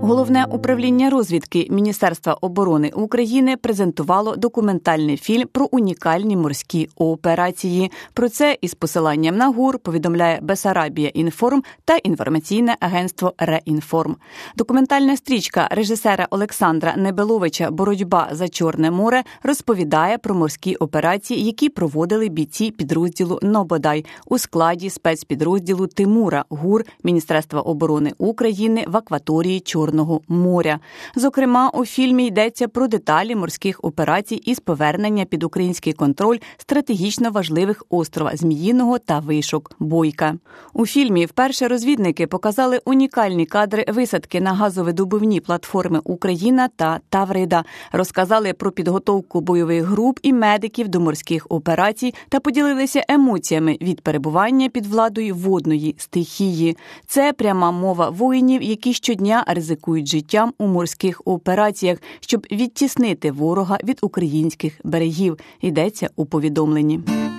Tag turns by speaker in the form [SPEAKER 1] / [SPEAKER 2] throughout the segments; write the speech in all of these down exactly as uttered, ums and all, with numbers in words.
[SPEAKER 1] Головне управління розвідки Міністерства оборони України презентувало документальний фільм про унікальні морські операції. Про це із посиланням на ГУР повідомляє Бесарабія Інформ та інформаційне агентство Реінформ. Документальна стрічка режисера Олександра Небеловича «Боротьба за Чорне море» розповідає про морські операції, які проводили бійці підрозділу «Нободай» у складі спецпідрозділу Тимура ГУР Міністерства оборони України в акваторії Чорного моря. Зокрема, у фільмі йдеться про деталі морських операцій із повернення під український контроль стратегічно важливих острова Зміїного та Вишок Бойка. У фільмі вперше розвідники показали унікальні кадри висадки на газовидобувні платформи «Україна» та «Таврида», розказали про підготовку бойових груп і медиків до морських операцій та поділилися емоціями від перебування під владою водної стихії. Це пряма мова воїнів, які щодня ризикують життям у морських операціях, щоб відтіснити ворога від українських берегів, йдеться у повідомленні.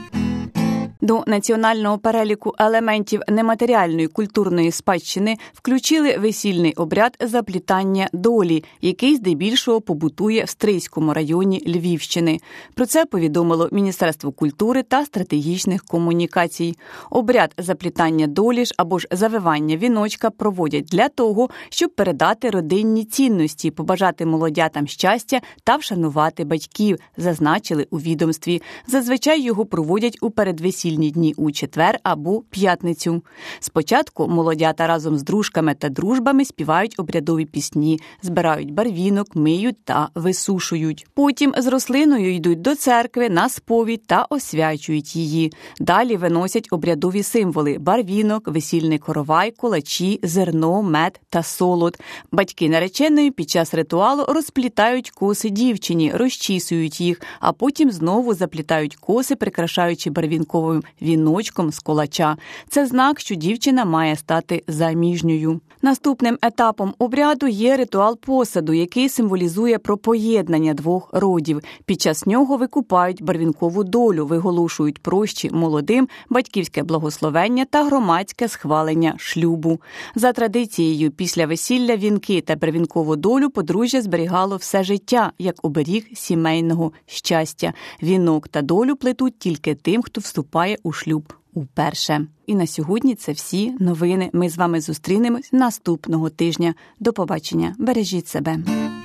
[SPEAKER 1] До національного переліку елементів нематеріальної культурної спадщини включили весільний обряд заплітання долі, який здебільшого побутує в Стрийському районі Львівщини. Про це повідомило Міністерство культури та стратегічних комунікацій. Обряд заплітання долі ж або ж завивання віночка проводять для того, щоб передати родинні цінності, побажати молодятам щастя та вшанувати батьків, зазначили у відомстві. Зазвичай його проводять у передвесільні дні у четвер або п'ятницю. Спочатку молодята разом з дружками та дружбами співають обрядові пісні, збирають барвінок, миють та висушують. Потім з рослиною йдуть до церкви на сповідь та освячують її. Далі виносять обрядові символи – барвінок, весільний коровай, кулачі, зерно, мед та солод. Батьки нареченої під час ритуалу розплітають коси дівчині, розчісують їх, а потім знову заплітають коси, прикрашаючи барвінковим віночком з кулача. Це знак, що дівчина має стати заміжньою. Наступним етапом обряду є ритуал посаду, який символізує про поєднання двох родів. Під час нього викупають барвінкову долю, виголошують прощі молодим, батьківське благословення та громадське схвалення шлюбу. За традицією, після весілля вінки та барвінкову долю подружжя зберігало все життя, як оберіг сімейного щастя. Вінок та долю плетуть тільки тим, хто вступає у шлюб уперше. І на сьогодні це всі новини. Ми з вами зустрінемось наступного тижня. До побачення. Бережіть себе.